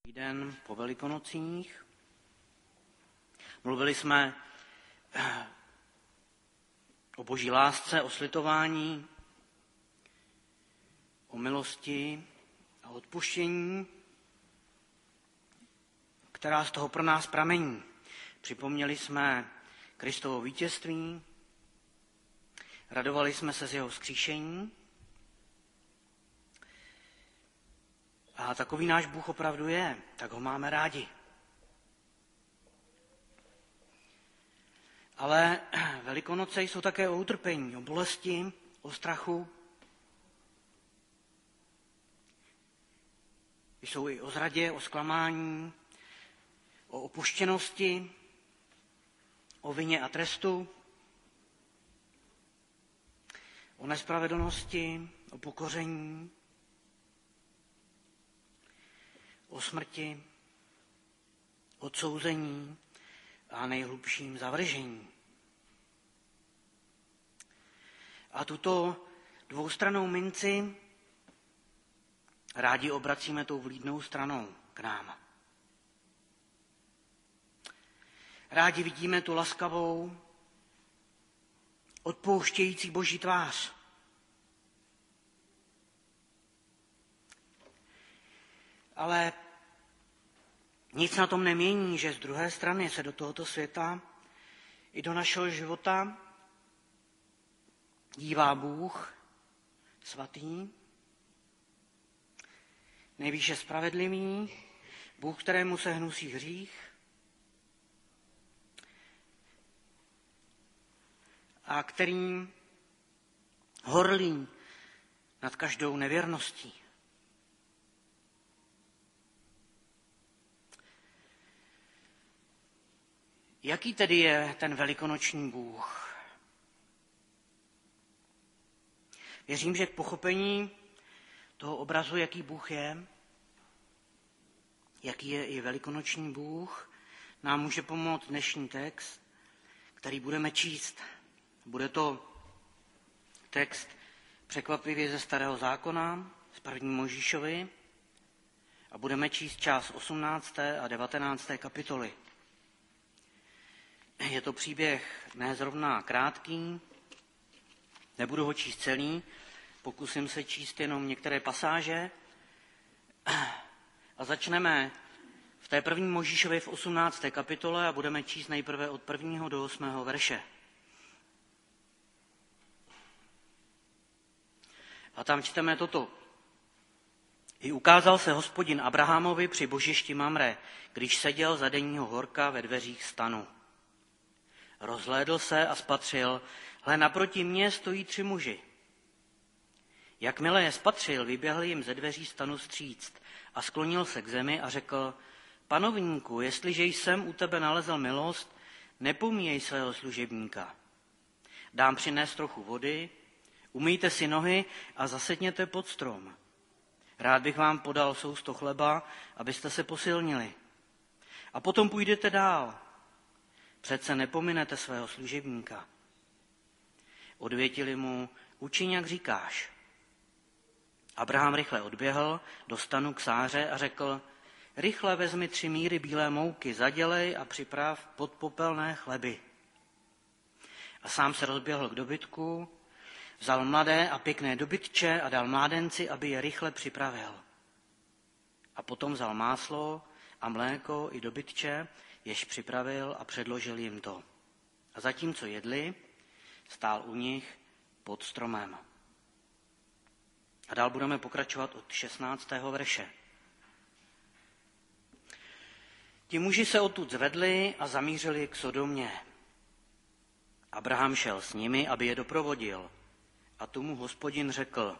Den po Velikonocích. Mluvili jsme o boží lásce, o slitování, o milosti a odpuštění, která z toho pro nás pramení. Připomněli jsme Kristovo vítězství, radovali jsme se z jeho vzkříšení. A takový náš Bůh opravdu je, tak ho máme rádi. Ale Velikonoce jsou také o utrpení, o bolesti, o strachu. Jsou i o zradě, o zklamání, o opuštěnosti, o vině a trestu, o nespravedlnosti, o pokoření, o smrti, odsouzení a nejhlubším zavržení. A tuto dvoustrannou minci rádi obracíme tou vlídnou stranou k nám. Rádi vidíme tu laskavou, odpouštějící boží tvář. Ale nic na tom nemění, že z druhé strany se do tohoto světa i do našeho života dívá Bůh svatý, nejvýše spravedlivý, Bůh, kterému se hnusí hřích a který horlí nad každou nevěrností. Jaký tedy je ten velikonoční Bůh? Věřím, že k pochopení toho obrazu, jaký Bůh je, jaký je i velikonoční Bůh, nám může pomoct dnešní text, který budeme číst. Bude to text překvapivě ze Starého zákona, z 1. Mojžíšovi, a budeme číst část 18. a 19. kapitoly. Je to příběh ne zrovna krátký, nebudu ho číst celý, pokusím se číst jenom některé pasáže a začneme v té 1. Mojžíšově v 18. kapitole a budeme číst nejprve od 1. do 8. verše. A tam čteme toto. I ukázal se Hospodin Abrahamovi při božišti Mamre, když seděl za denního horka ve dveřích stanu. Rozhlédl se a spatřil, hle, naproti mně stojí 3 muži. Jakmile je spatřil, vyběhl jim ze dveří stanu vstříc a sklonil se k zemi a řekl, panovníku, jestliže jsem u tebe nalezl milost, nepomíjej svého služebníka. Dám přinést trochu vody, umýjte si nohy a zasedněte pod strom. Rád bych vám podal sousto chleba, abyste se posilnili. A potom půjdete dál. Přece nepominete svého služebníka. Odvětili mu, učiň, jak říkáš. Abraham rychle odběhl do stanu k Sáře a řekl, rychle vezmi 3 míry bílé mouky, zadělej a připrav podpopelné chleby. A sám se rozběhl k dobytku, vzal mladé a pěkné dobytče a dal mládenci, aby je rychle připravil. A potom vzal máslo a mléko i dobytče, jež připravil a předložil jim to. A zatímco jedli, stál u nich pod stromem. A dál budeme pokračovat od 16. verše. Ti muži se odtud zvedli a zamířili k Sodomě. Abraham šel s nimi, aby je doprovodil. A tomu Hospodin řekl,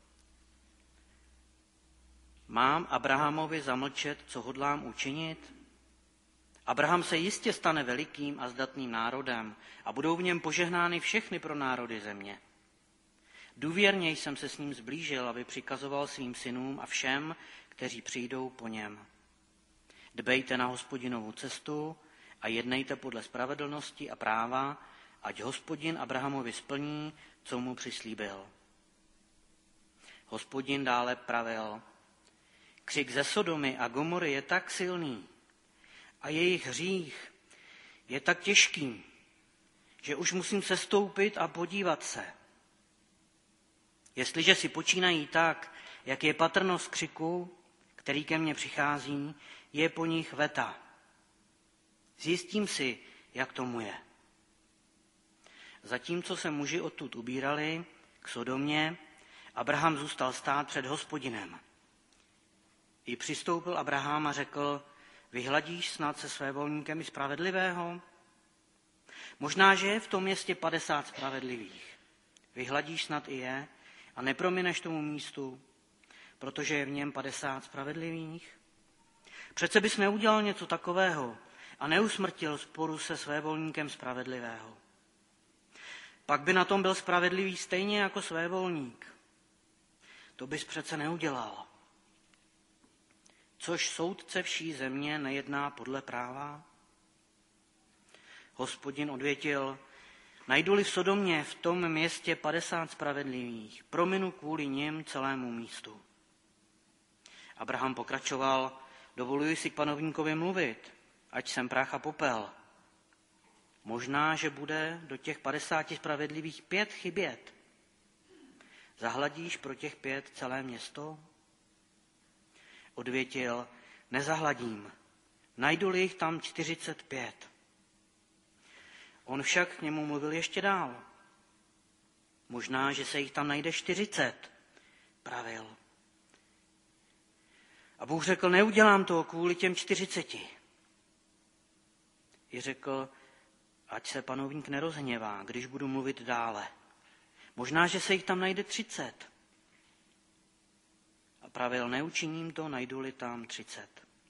mám Abrahamovi zamlčet, co hodlám učinit? Abraham se jistě stane velikým a zdatným národem a budou v něm požehnány všechny pro národy země. Důvěrně jsem se s ním zblížil, aby přikazoval svým synům a všem, kteří přijdou po něm. Dbejte na Hospodinovu cestu a jednejte podle spravedlnosti a práva, ať Hospodin Abrahamovi splní, co mu přislíbil. Hospodin dále pravil, Křik ze Sodomy a Gomory je tak silný a jejich hřích je tak těžký, že už musím sestoupit a podívat se. Jestliže si počínají tak, jak je patrnost křiku, který ke mně přichází, je po nich veta. Zjistím si, jak tomu je. Zatímco se muži odtud ubírali k Sodomě, Abraham zůstal stát před Hospodinem. I přistoupil Abraham a řekl, vyhladíš snad se svévolníkem i spravedlivého? Možná, že je v tom městě 50 spravedlivých. Vyhladíš snad i je a nepromineš tomu místu, protože je v něm 50 spravedlivých? Přece bys neudělal něco takového a neusmrtil sporu se svévolníkem spravedlivého. Pak by na tom byl spravedlivý stejně jako svévolník. To bys přece neudělal. Což soudce vší země nejedná podle práva? Hospodin odvětil, najdu-li v Sodomě v tom městě 50 spravedlivých, prominu kvůli nim celému místu. Abraham pokračoval, dovoluji si k panovníkovi mluvit, ať jsem prach a popel. Možná, že bude do těch 50 spravedlivých 5 chybět. Zahladíš pro těch 5 celé město? Odvětil, nezahladím, najdu-li jich tam 45. On však k němu mluvil ještě dál. Možná, že se jich tam najde 40, pravil. A Bůh řekl, neudělám to kvůli těm 40. I řekl, ať se panovník nerozhněvá, když budu mluvit dále. Možná, že se jich tam najde 30. A pravil, neučiním to, najdu-li tam 30.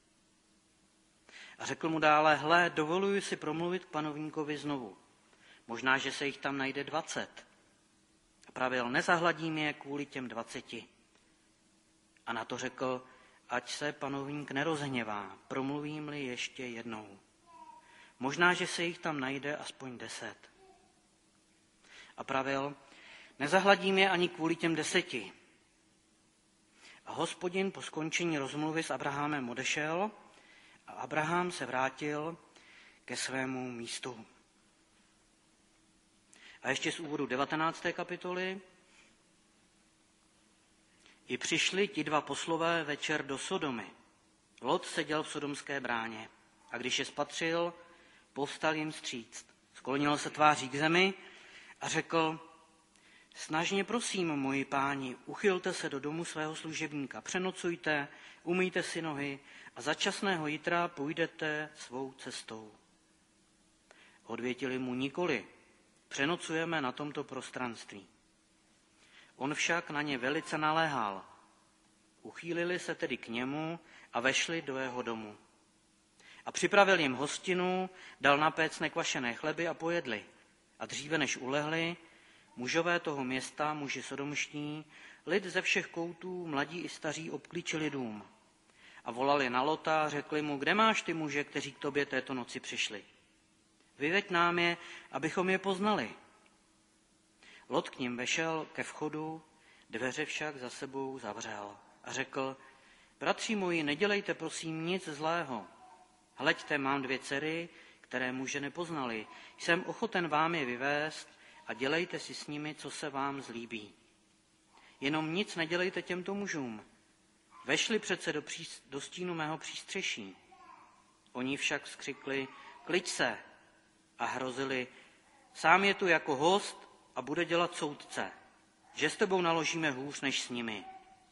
A řekl mu dále, hle, dovoluji si promluvit k panovníkovi znovu. Možná, že se jich tam najde 20. A pravil, nezahladím je kvůli těm 20. A na to řekl, ať se panovník nerozhněvá, promluvím-li ještě jednou. Možná, že se jich tam najde aspoň 10. A pravil, nezahladím je ani kvůli těm 10. A Hospodin po skončení rozmluvy s Abrahamem odešel a Abraham se vrátil ke svému místu. A ještě z úvodu 19. kapitoly. I přišli ti 2 poslové večer do Sodomy. Lot seděl v sodomské bráně a když je spatřil, povstal jim vstříc. Sklonil se tváří k zemi a řekl, snažně prosím, moji páni, uchylte se do domu svého služebníka, přenocujte, umýjte si nohy a za časného jitra půjdete svou cestou. Odvětili mu nikoli, přenocujeme na tomto prostranství. On však na ně velice naléhal. Uchýlili se tedy k němu a vešli do jeho domu. A připravil jim hostinu, dal na péc nekvašené chleby a pojedli. A dříve než ulehli, mužové toho města, muži sodomští, lid ze všech koutů, mladí i staří, obklíčili dům. A volali na Lota a řekli mu, kde máš ty muže, kteří k tobě této noci přišli? Vyveď nám je, abychom je poznali. Lot k nim vešel ke vchodu, dveře však za sebou zavřel a řekl, bratři moji, nedělejte prosím nic zlého. Hleďte, mám 2 dcery, které muže nepoznali. Jsem ochoten vám je vyvést a dělejte si s nimi, co se vám zlíbí. Jenom nic nedělejte těmto mužům. Vešli přece do stínu mého přístřeší. Oni však skřikli, kliď se, a hrozili, sám je tu jako host a bude dělat soudce, že s tebou naložíme hůř než s nimi.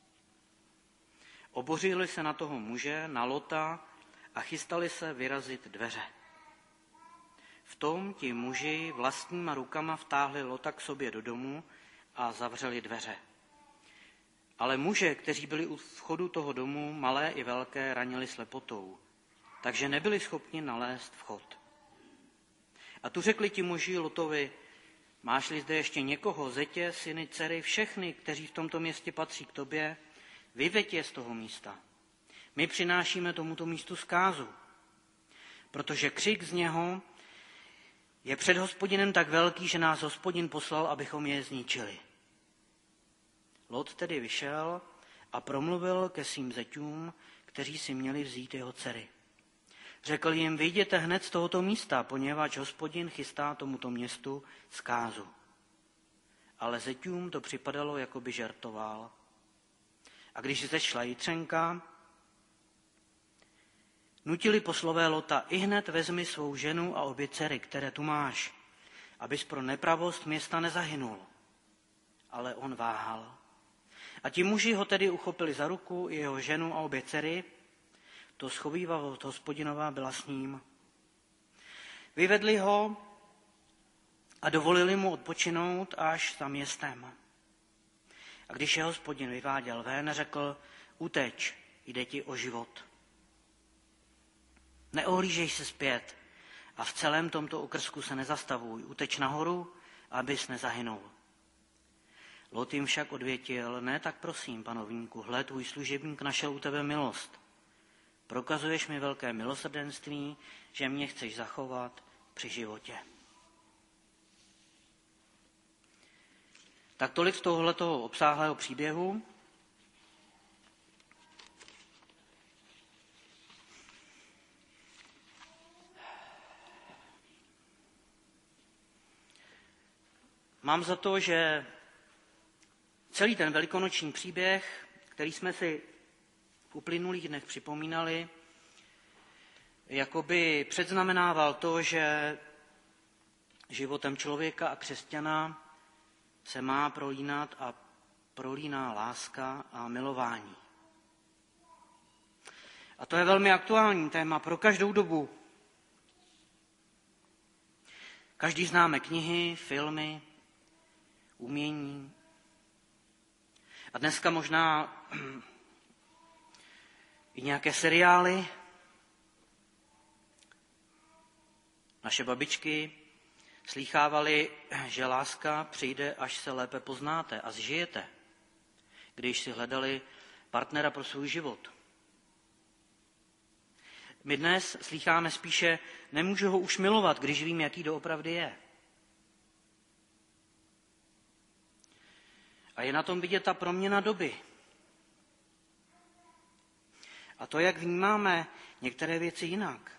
Obořili se na toho muže, na Lota, a chystali se vyrazit dveře. V tom ti muži vlastníma rukama vtáhli Lota k sobě do domu a zavřeli dveře. Ale muže, kteří byli u vchodu toho domu, malé i velké, ranili slepotou, takže nebyli schopni nalézt vchod. A tu řekli ti muži Lotovi, máš-li zde ještě někoho, zetě, syny, dcery, všechny, kteří v tomto městě patří k tobě, vyveď je z toho místa. My přinášíme tomuto místu zkázu, protože křik z něho je před Hospodinem tak velký, že nás Hospodin poslal, abychom je zničili. Lot tedy vyšel a promluvil ke svým zeťům, kteří si měli vzít jeho dcery. Řekl jim, vyjděte hned z tohoto místa, poněvadž Hospodin chystá tomuto městu zkázu. Ale zeťům to připadalo, jako by žertoval. A když zešla jitřenka, nutili poslové Lota, ihned vezmi svou ženu a obě dcery, které tu máš, abys pro nepravost města nezahynul. Ale on váhal. A ti muži ho tedy uchopili za ruku, i jeho ženu a obě dcery, to schovívavost Hospodinová byla s ním. Vyvedli ho a dovolili mu odpočinout až za městem. A když je Hospodin vyváděl ven, řekl, uteč, jde ti o život. Neohlížej se zpět a v celém tomto okrsku se nezastavuj. Uteč nahoru, abys nezahynul. Lot jim však odvětil, ne, tak prosím, panovníku, hle, tvůj služebník našel u tebe milost. Prokazuješ mi velké milosrdenství, že mě chceš zachovat při životě. Tak tolik z tohoto obsáhlého příběhu. Mám za to, že celý ten velikonoční příběh, který jsme si v uplynulých dnech připomínali, jakoby předznamenával to, že životem člověka a křesťana se má prolínat a prolíná láska a milování. A to je velmi aktuální téma pro každou dobu. Každý známe knihy, filmy, umění. A dneska možná i nějaké seriály. Naše babičky slýchávali, že láska přijde, až se lépe poznáte a zžijete, když si hledali partnera pro svůj život. My dnes slýcháme spíše, nemůžu ho už milovat, když vím, jaký doopravdy je. A je na tom vidět ta proměna doby. A to, jak vnímáme některé věci jinak.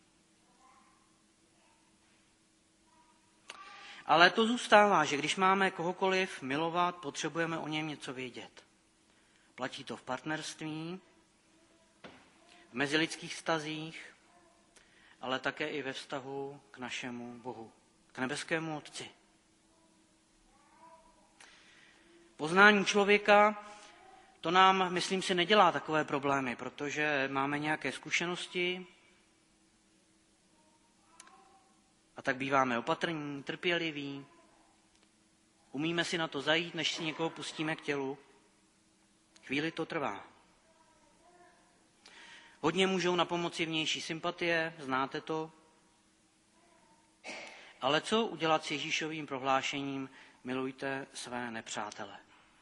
Ale to zůstává, že když máme kohokoliv milovat, potřebujeme o něm něco vědět. Platí to v partnerství, v mezilidských vztazích, ale také i ve vztahu k našemu Bohu, k nebeskému Otci. Poznání člověka, to nám, myslím si, nedělá takové problémy, protože máme nějaké zkušenosti a tak býváme opatrní, trpěliví, umíme si na to zajít, než si někoho pustíme k tělu. Chvíli to trvá. Hodně můžou na pomoci vnější sympatie, znáte to. Ale co udělat s Ježíšovým prohlášením milujte své nepřátele?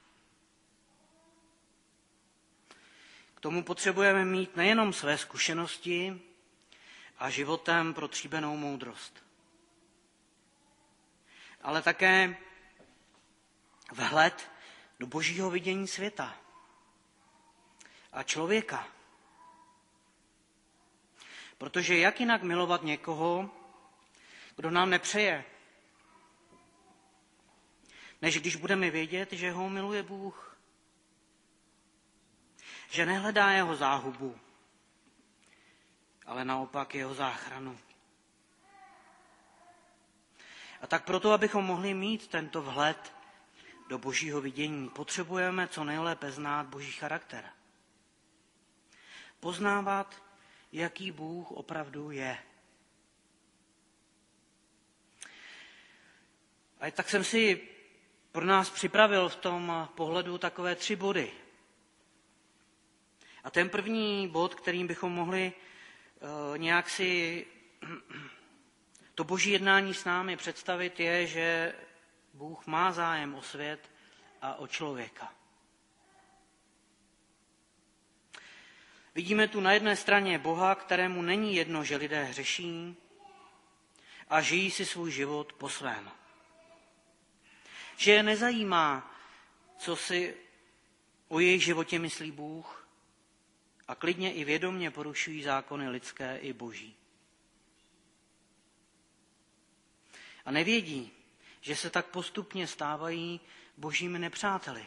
K tomu potřebujeme mít nejenom své zkušenosti a životem protříbenou moudrost, ale také vhled do božího vidění světa a člověka. Protože jak jinak milovat někoho, kdo nám nepřeje, než když budeme vědět, že ho miluje Bůh. Že nehledá jeho záhubu, ale naopak jeho záchranu. A tak proto, abychom mohli mít tento vhled do božího vidění, potřebujeme co nejlépe znát boží charakter. Poznávat, jaký Bůh opravdu je. A tak jsem si pro nás připravil v tom pohledu takové 3 body. A ten první bod, kterým bychom mohli nějak si to boží jednání s námi představit, je, že Bůh má zájem o svět a o člověka. Vidíme tu na jedné straně Boha, kterému není jedno, že lidé hřeší a žijí si svůj život po svém. Že je nezajímá, co si o jejich životě myslí Bůh a klidně i vědomě porušují zákony lidské i boží. A nevědí, že se tak postupně stávají božími nepřáteli.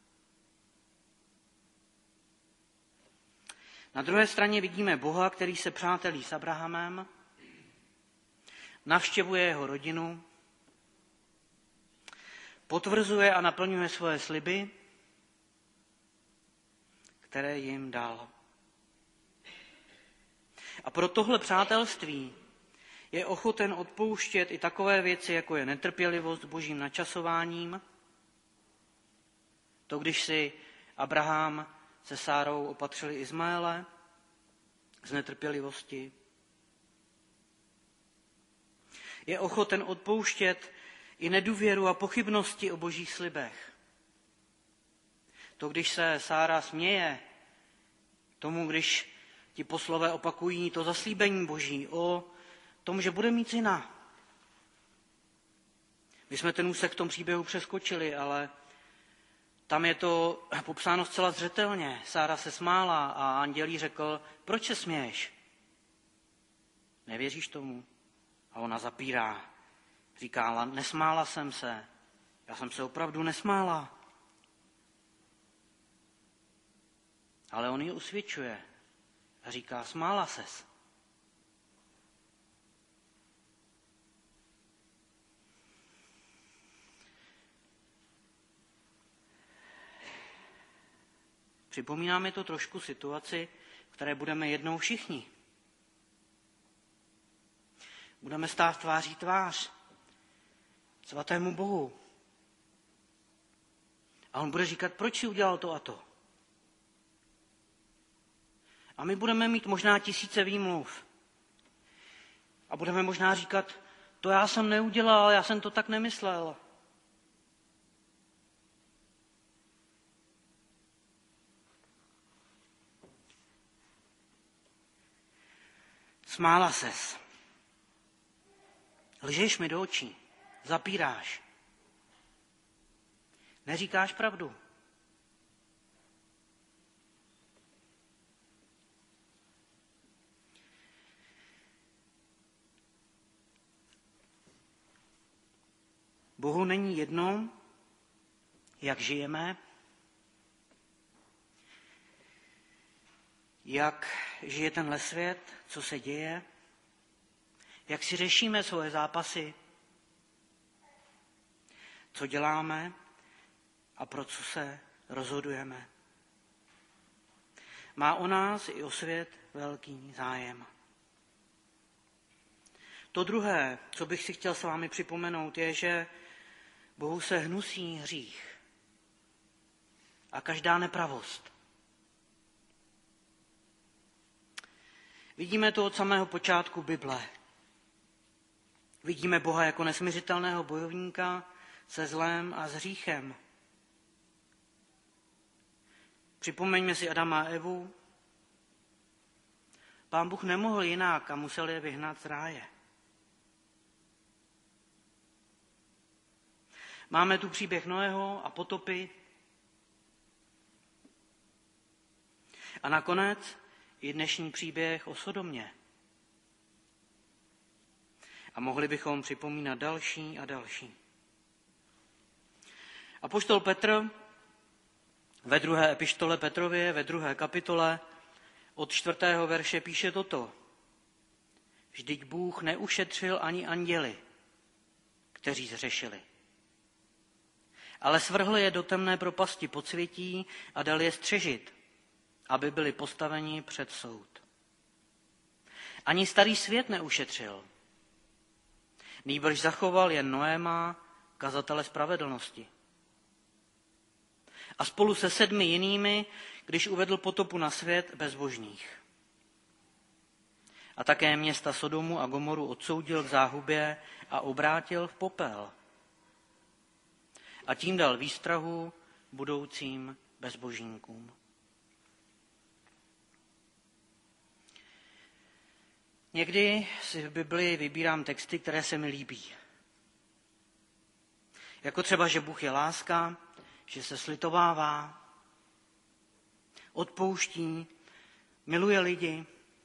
Na druhé straně vidíme Boha, který se přátelí s Abrahamem, navštěvuje jeho rodinu, potvrzuje a naplňuje svoje sliby, které jim dal. A pro tohle přátelství je ochoten odpouštět i takové věci, jako je netrpělivost božím načasováním. To, když si Abraham se Sárou opatřili Izmaele z netrpělivosti. Je ochoten odpouštět i nedůvěru a pochybnosti o božích slibech. To, když se Sára směje tomu, když ti poslové opakují to zaslíbení boží o tom, že bude mít syna. My jsme ten úsek v tom příběhu přeskočili, ale tam je to popsáno zcela zřetelně. Sára se smála a anděl jí řekl, proč se směješ? Nevěříš tomu? A ona zapírá. Říká, nesmála jsem se. Já jsem se opravdu nesmála. Ale on ji usvědčuje a říká, smála ses. Připomíná mi to trošku situaci, v které budeme jednou všichni. Budeme stát tváří tvář svatému Bohu. A on bude říkat, proč si udělal to a to. A my budeme mít možná tisíce výmluv. A budeme možná říkat, to já jsem neudělal, já jsem to tak nemyslel. Smála ses. Lžeš mi do očí. Zapíráš. Neříkáš pravdu. Bohu není jedno, jak žijeme, jak žije tenhle svět, co se děje, jak si řešíme svoje zápasy, co děláme a pro co se rozhodujeme. Má o nás i o svět velký zájem. To druhé, co bych si chtěl s vámi připomenout, je, že Bohu se hnusí hřích a každá nepravost. Vidíme to od samého počátku Bible. Vidíme Boha jako nesmiřitelného bojovníka se zlem a s hříchem. Připomeňme si Adama a Evu. Pán Bůh nemohl jinak a musel je vyhnat z ráje. Máme tu příběh Noého a potopy. A nakonec i dnešní příběh o Sodomě. A mohli bychom připomínat další a další. Apoštol Petr ve 2. epištole Petrově, ve 2. kapitole od 4. verše píše toto. Vždyť Bůh neušetřil ani anděly, kteří zřešili. Ale svrhl je do temné propasti podsvětí a dal je střežit, aby byli postaveni před soud. Ani starý svět neušetřil. Nýbrž zachoval jen Noéma, kazatele spravedlnosti. A spolu se 7 jinými, když uvedl potopu na svět bezbožných. A také města Sodomu a Gomoru odsoudil k záhubě a obrátil v popel. A tím dal výstrahu budoucím bezbožníkům. Někdy si v Biblii vybírám texty, které se mi líbí. Jako třeba, že Bůh je láska, že se slitovává, odpouští, miluje lidi.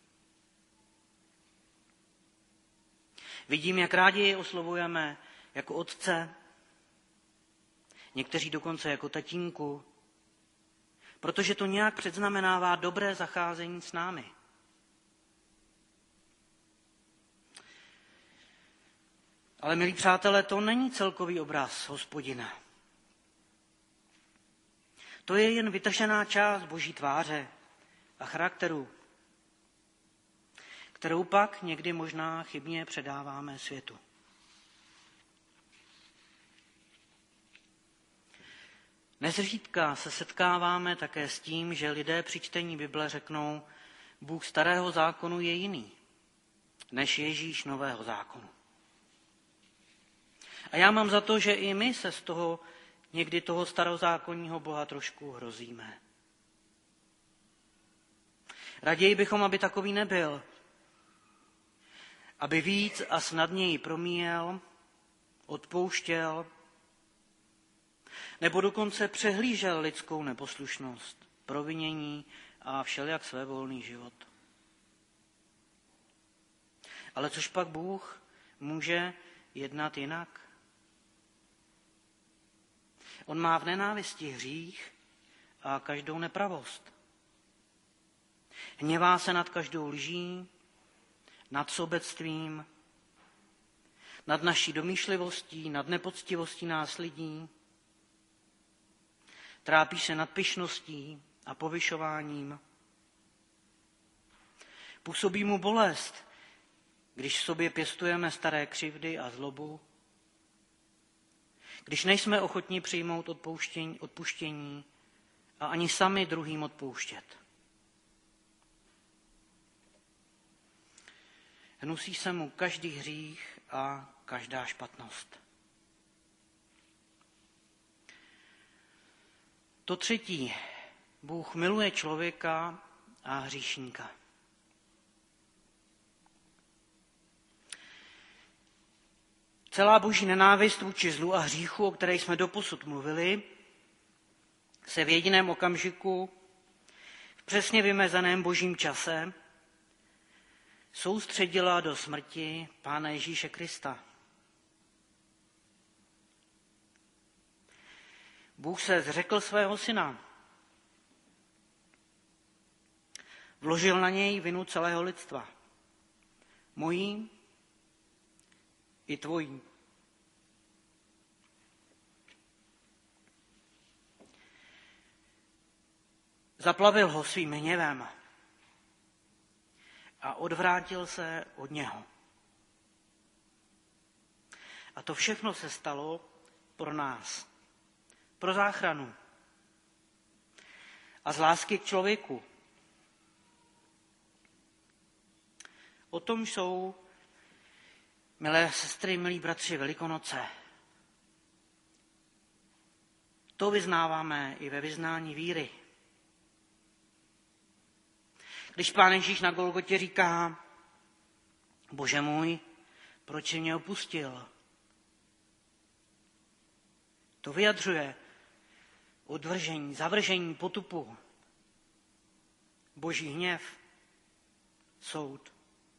Vidím, jak rádi jej oslovujeme jako otce, někteří dokonce jako tatínku, protože to nějak předznamenává dobré zacházení s námi. Ale milí přátelé, to není celkový obraz Hospodina. To je jen vytažená část Boží tváře a charakteru, kterou pak někdy možná chybně předáváme světu. Nezřídka se setkáváme také s tím, že lidé při čtení Bible řeknou, Bůh starého zákonu je jiný, než Ježíš nového zákonu. A já mám za to, že i my se z toho někdy toho starozákonního Boha trošku hrozíme. Raději bychom, aby takový nebyl, aby víc a snadněji promíjel, odpouštěl, nebo dokonce přehlížel lidskou neposlušnost, provinění a všelijak svévolný život. Ale což pak Bůh může jednat jinak? On má v nenávisti hřích a každou nepravost. Hněvá se nad každou lží, nad sobectvím, nad naší domýšlivostí, nad nepoctivostí nás lidí. Trápí se nad pyšností a povyšováním. Působí mu bolest, když v sobě pěstujeme staré křivdy a zlobu, když nejsme ochotní přijmout odpuštění a ani sami druhým odpouštět. Hnusí se mu každý hřích a každá špatnost. To třetí. Bůh miluje člověka a hříšníka. Celá boží nenávist vůči zlu a hříchu, o které jsme doposud mluvili, se v jediném okamžiku, v přesně vymezeném božím čase, soustředila do smrti Pána Ježíše Krista. Bůh se zřekl svého syna. Vložil na něj vinu celého lidstva. Mojí i tvojí. Zaplavil ho svým hněvem a odvrátil se od něho. A to všechno se stalo pro nás, pro záchranu a z lásky k člověku. O tom jsou, milé sestry, milí bratři, Velikonoce. To vyznáváme i ve vyznání víry. Když Pán Ježíš na Golgotě říká, Bože můj, proč jsi mě opustil? To vyjadřuje odvržení, zavržení, potupu, boží hněv, soud.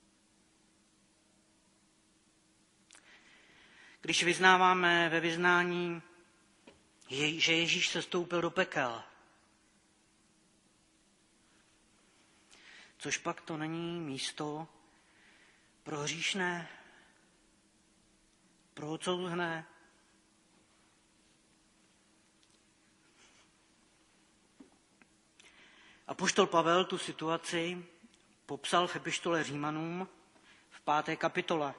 Když vyznáváme ve vyznání, že Ježíš se stoupil do pekel, což pak to není místo pro hříšné, pro odsouzené. Apoštol Pavel tu situaci popsal v epištole Římanům v 5. kapitole.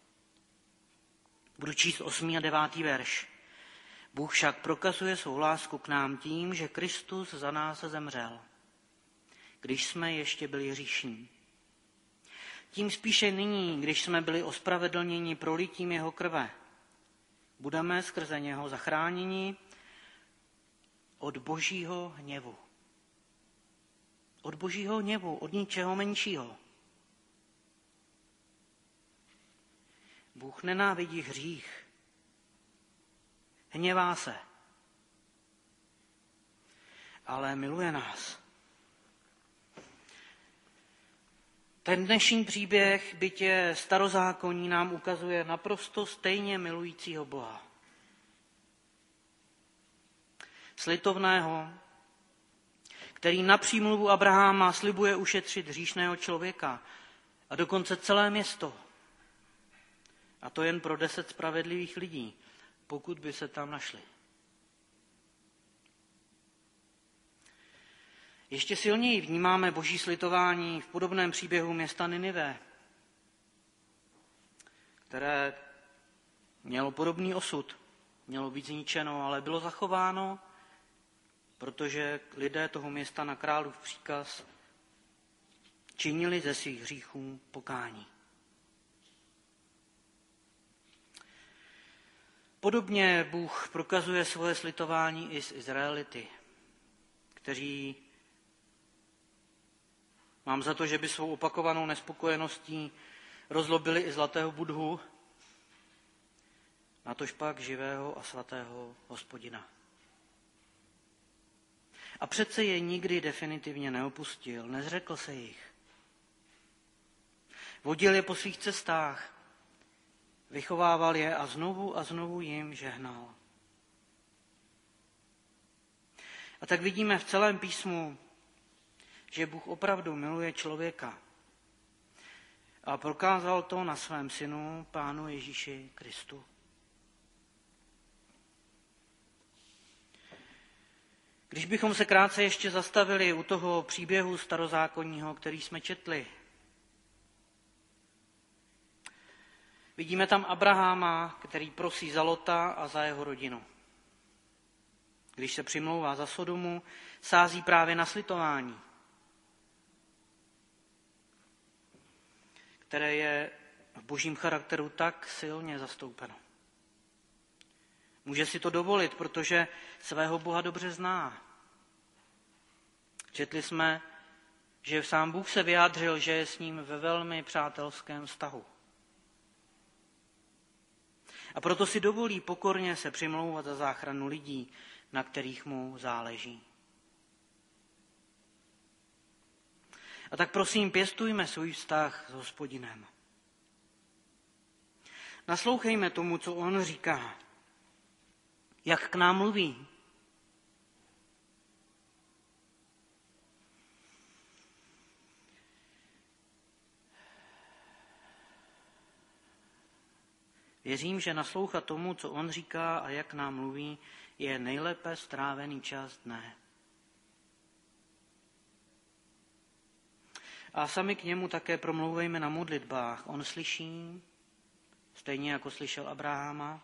Budu číst 8. a 9. verš. Bůh však prokazuje svou lásku k nám tím, že Kristus za nás zemřel, když jsme ještě byli hříšní. Tím spíše nyní, když jsme byli ospravedlněni prolitím jeho krve, budeme skrze něho zachráněni od božího hněvu. Od božího hněvu, od ničeho menšího. Bůh nenávidí hřích. Hněvá se. Ale miluje nás. Ten dnešní příběh, byť je starozákonní, nám ukazuje naprosto stejně milujícího Boha. Slitovného, který na přímluvu Abraháma slibuje ušetřit hříšného člověka a dokonce celé město. A to jen pro 10 spravedlivých lidí, pokud by se tam našli. Ještě silněji vnímáme boží slitování v podobném příběhu města Ninive, které mělo podobný osud. Mělo být zničeno, ale bylo zachováno, protože lidé toho města na králův příkaz činili ze svých hříchů pokání. Podobně Bůh prokazuje svoje slitování i s Izraelity, kteří, mám za to, že by svou opakovanou nespokojeností rozlobili i zlatého Budhu, natož pak živého a svatého Hospodina. A přece je nikdy definitivně neopustil, nezřekl se jich. Vodil je po svých cestách, vychovával je a znovu jim žehnal. A tak vidíme v celém písmu, že Bůh opravdu miluje člověka. A prokázal to na svém synu, Pánu Ježíši Kristu. Když bychom se krátce ještě zastavili u toho příběhu starozákonního, který jsme četli, vidíme tam Abraháma, který prosí za Lota a za jeho rodinu. Když se přimlouvá za Sodomu, sází právě na slitování, které je v božím charakteru tak silně zastoupeno. Může si to dovolit, protože svého Boha dobře zná. Četli jsme, že sám Bůh se vyjádřil, že je s ním ve velmi přátelském vztahu. A proto si dovolí pokorně se přimlouvat za záchranu lidí, na kterých mu záleží. A tak prosím, pěstujme svůj vztah s Hospodinem. Naslouchejme tomu, co on říká, jak k nám mluví. Věřím, že naslouchat tomu, co on říká a jak nám mluví, je nejlépe strávený čas dne. A sami k němu také promlouvejme na modlitbách. On slyší, stejně jako slyšel Abraháma,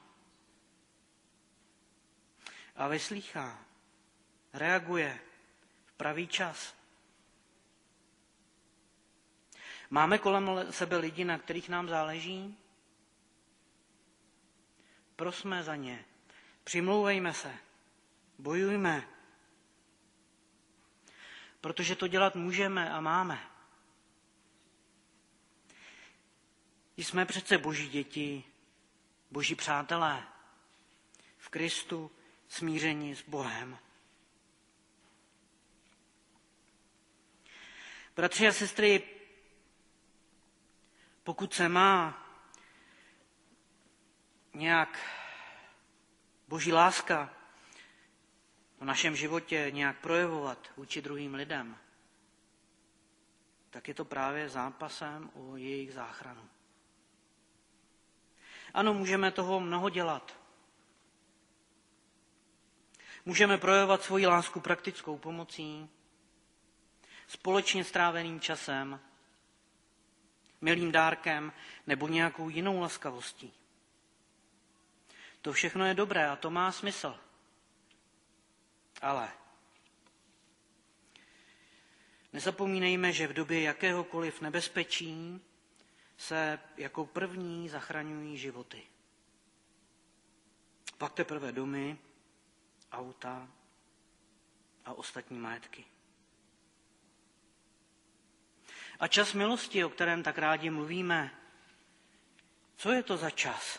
a vyslýchá, reaguje v pravý čas. Máme kolem sebe lidi, na kterých nám záleží? Prosme za ně, přimlouvejme se, bojujme, protože to dělat můžeme a máme. Jsme přece boží děti, boží přátelé, v Kristu smíření s Bohem. Bratři a sestry, pokud se má nějak boží láska v našem životě nějak projevovat vůči druhým lidem, tak je to právě zápasem o jejich záchranu. Ano, můžeme toho mnoho dělat. Můžeme projevovat svoji lásku praktickou pomocí, společně stráveným časem, milým dárkem nebo nějakou jinou laskavostí. To všechno je dobré a to má smysl. Ale nezapomínejme, že v době jakéhokoliv nebezpečí se jako první zachraňují životy. Pak teprve domy, auta a ostatní majetky. A čas milosti, o kterém tak rádi mluvíme, co je to za čas?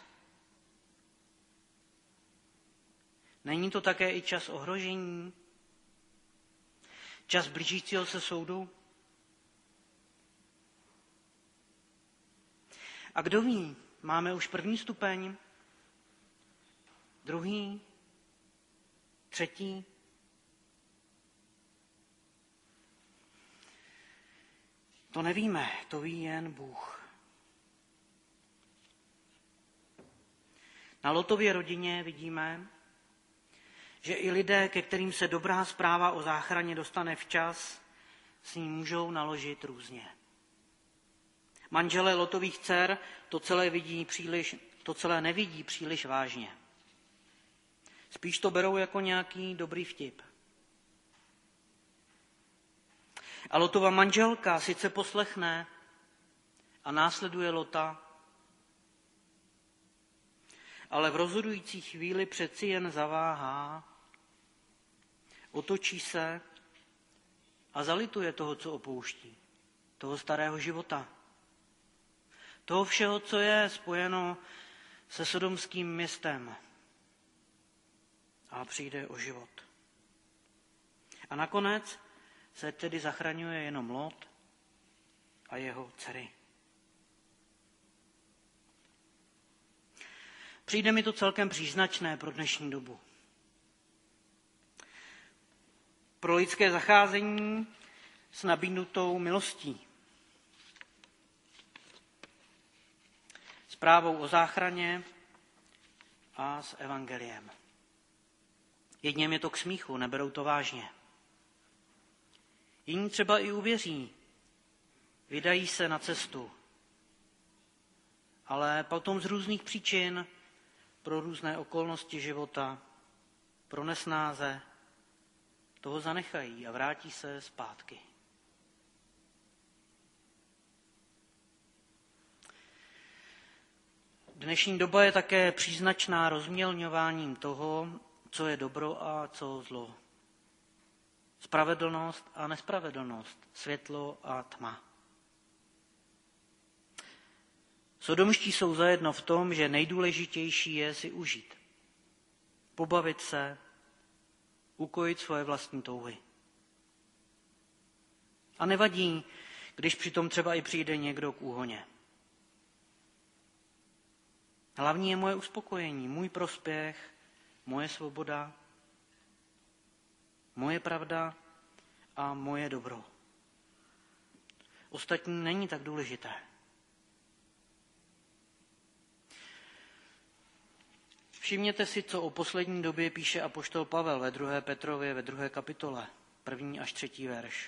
Není to také i čas ohrožení? Čas blížícího se soudu? A kdo ví, máme už první stupeň, druhý, třetí. To nevíme, to ví jen Bůh. Na Lotově rodině vidíme, že i lidé, ke kterým se dobrá zpráva o záchraně dostane včas, s ní můžou naložit různě. Manželé Lotových dcer to celé nevidí příliš vážně. Spíš to berou jako nějaký dobrý vtip. A Lotova manželka sice poslechne a následuje Lota, ale v rozhodující chvíli přeci jen zaváhá, otočí se a zalituje toho, co opouští, toho starého života. Toho všeho, co je spojeno se sodomským městem. A přijde o život. A nakonec se tedy zachraňuje jenom Lot a jeho dcery. Přijde mi to celkem příznačné pro dnešní dobu. Pro lidské zacházení s nabídnutou milostí. Zprávou o záchraně a s evangeliem. Jedním je to k smíchu, neberou to vážně. Jiní třeba i uvěří, vydají se na cestu, ale potom z různých příčin, pro různé okolnosti života, pro nesnáze, toho zanechají a vrátí se zpátky. Dnešní doba je také příznačná rozmělňováním toho, co je dobro a co zlo. Spravedlnost a nespravedlnost, světlo a tma. Sodomští jsou zajedno v tom, že nejdůležitější je si užít. Pobavit se, ukojit svoje vlastní touhy. A nevadí, když přitom třeba i přijde někdo k úhoně. Hlavní je moje uspokojení, můj prospěch, moje svoboda, moje pravda a moje dobro. Ostatní není tak důležité. Všimněte si, co o poslední době píše apoštol Pavel ve 2. Petrově ve 2. kapitole, 1. až 3. verš.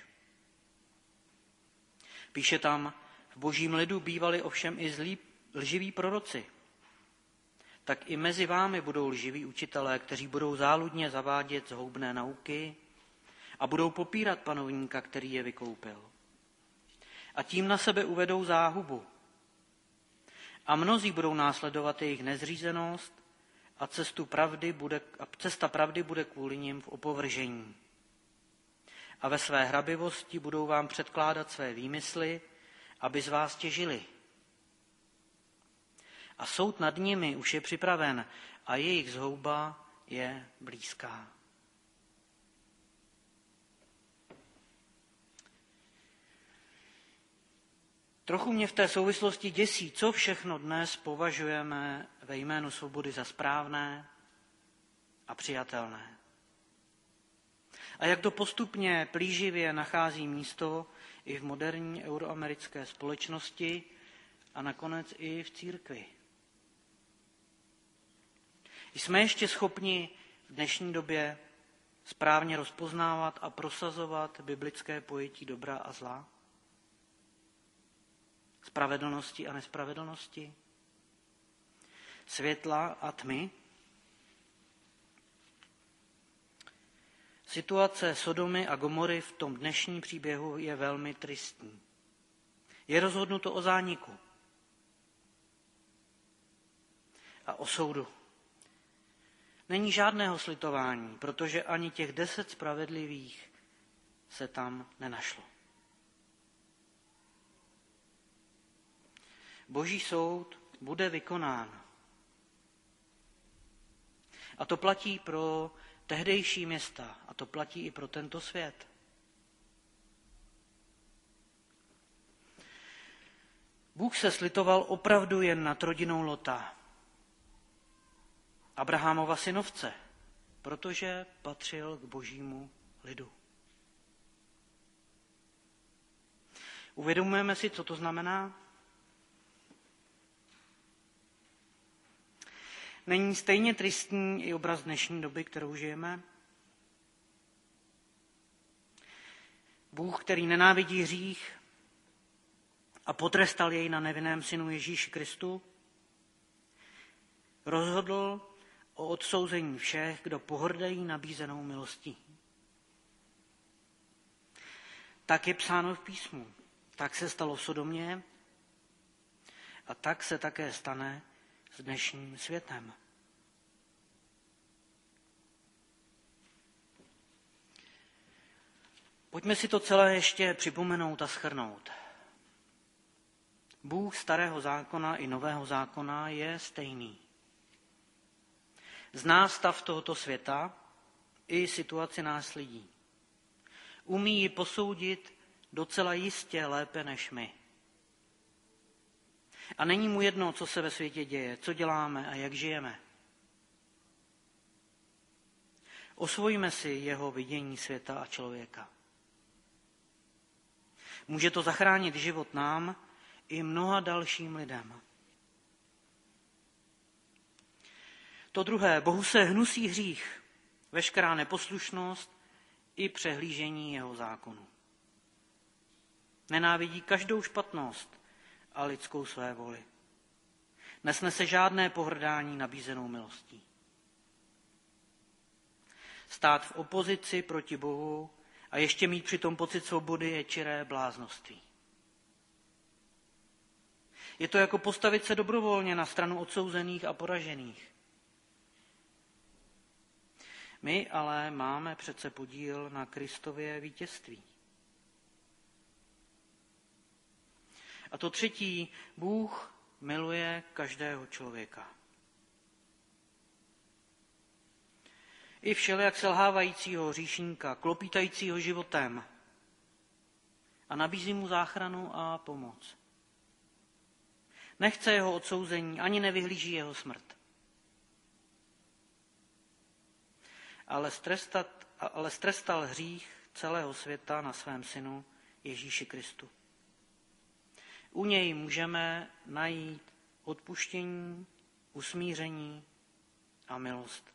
Píše tam, v božím lidu bývali ovšem i lživí proroci. Tak i mezi vámi budou lživí učitelé, kteří budou záludně zavádět zhoubné nauky a budou popírat panovníka, který je vykoupil. A tím na sebe uvedou záhubu. A mnozí budou následovat jejich nezřízenost a cesta pravdy bude kvůli nim v opovržení. A ve své hrabivosti budou vám předkládat své výmysly, aby z vás těžili. A soud nad nimi už je připraven a jejich zhouba je blízká. Trochu mě v té souvislosti děsí, co všechno dnes považujeme ve jménu svobody za správné a přijatelné. A jak to postupně plíživě nachází místo i v moderní euroamerické společnosti a nakonec i v církvi. Jsme ještě schopni v dnešní době správně rozpoznávat a prosazovat biblické pojetí dobra a zla? Spravedlnosti a nespravedlnosti? Světla a tmy? Situace Sodomy a Gomory v tom dnešním příběhu je velmi tristní. Je rozhodnuto o zániku a o soudu. Není žádného slitování, protože ani těch 10 spravedlivých se tam nenašlo. Boží soud bude vykonán. A to platí pro tehdejší města a to platí i pro tento svět. Bůh se slitoval opravdu jen nad rodinou Lota, Abrahamova synovce, protože patřil k božímu lidu. Uvědomujeme si, co to znamená? Není stejně tristní i obraz dnešní doby, kterou žijeme? Bůh, který nenávidí hřích a potrestal jej na nevinném synu Ježíši Kristu, rozhodl o odsouzení všech, kdo pohrdají nabízenou milostí. Tak je psáno v písmu. Tak se stalo v Sodomě a tak se také stane s dnešním světem. Pojďme si to celé ještě připomenout a shrnout. Bůh starého zákona i nového zákona je stejný. Zná stav tohoto světa i situaci nás lidí. Umí ji posoudit docela jistě lépe než my. A není mu jedno, co se ve světě děje, co děláme a jak žijeme. Osvojíme si jeho vidění světa a člověka. Může to zachránit život nám i mnoha dalším lidem. To druhé, Bohu se hnusí hřích, veškerá neposlušnost i přehlížení jeho zákonu. Nenávidí každou špatnost a lidskou své voli. Nesnese žádné pohrdání nabízenou milostí. Stát v opozici proti Bohu a ještě mít přitom pocit svobody je čiré bláznoství. Je to jako postavit se dobrovolně na stranu odsouzených a poražených. My ale máme přece podíl na Kristově vítězství. A to třetí, Bůh miluje každého člověka. I všelijak selhávajícího hříšníka, klopítajícího životem a nabízí mu záchranu a pomoc. Nechce jeho odsouzení, ani nevyhlíží jeho smrt. Ale strestal hřích celého světa na svém synu Ježíši Kristu. U něj můžeme najít odpuštění, usmíření a milost.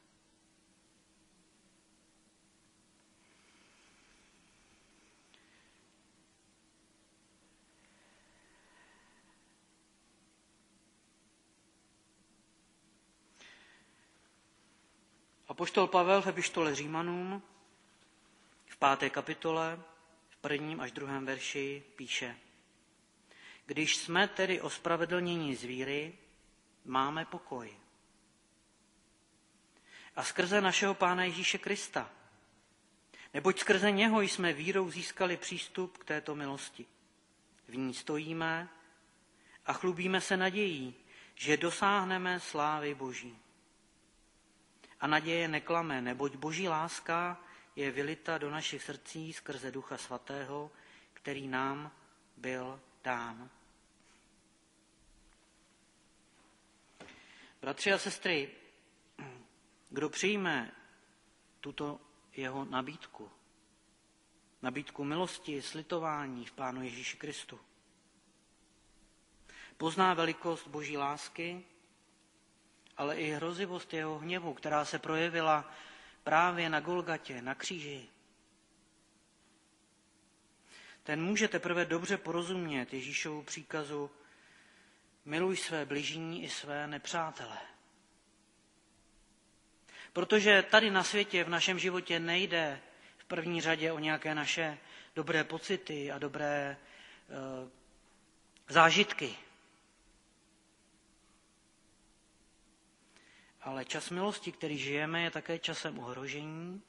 Apoštol Pavel v epištole Římanům v 5. kapitole, v 1. až 2. verši píše: Když jsme tedy ospravedlněni z víry, máme pokoj. A skrze našeho Pána Ježíše Krista. Neboť skrze něho jsme vírou získali přístup k této milosti. V ní stojíme a chlubíme se nadějí, že dosáhneme slávy Boží. A naděje neklame, neboť Boží láska je vylita do našich srdcí skrze Ducha Svatého, který nám byl dán. Bratři a sestry, kdo přijme tuto jeho nabídku milosti, slitování v Pánu Ježíši Kristu, pozná velikost Boží lásky, ale i hrozivost jeho hněvu, která se projevila právě na Golgatě, na kříži. Ten může teprve dobře porozumět Ježíšovu příkazu: miluj své bližní i své nepřátele. Protože tady na světě, v našem životě nejde v první řadě o nějaké naše dobré pocity a dobré zážitky. Ale čas milosti, který žijeme, je také časem ohrožení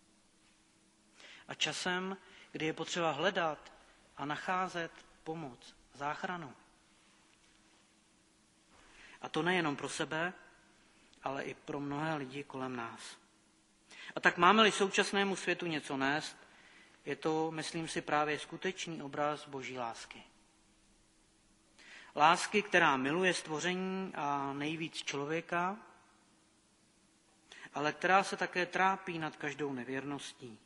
a časem, kdy je potřeba hledat a nacházet pomoc, záchranu. A to nejenom pro sebe, ale i pro mnohé lidi kolem nás. A tak máme-li současnému světu něco nést, je to, myslím si, právě skutečný obraz Boží lásky. Lásky, která miluje stvoření a nejvíc člověka, ale která se také trápí nad každou nevěrností.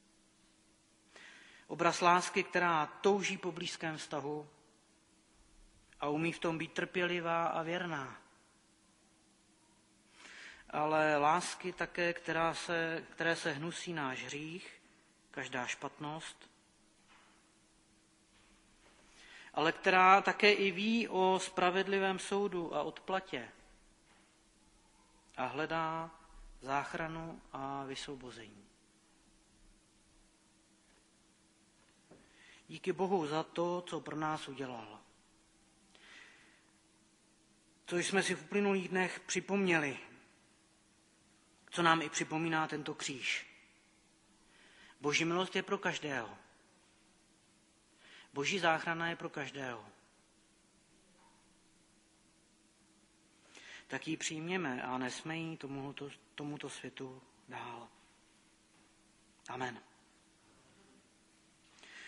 Obraz lásky, která touží po blízkém vztahu a umí v tom být trpělivá a věrná. Ale lásky také, které se hnusí náš hřích, každá špatnost, ale která také i ví o spravedlivém soudu a odplatě a hledá záchranu a vysvobození. Díky Bohu za to, co pro nás udělal. Co jsme si v uplynulých dnech připomněli, co nám i připomíná tento kříž. Boží milost je pro každého. Boží záchrana je pro každého. Tak ji přijměme a nesme ji tomuto světu dál. Amen.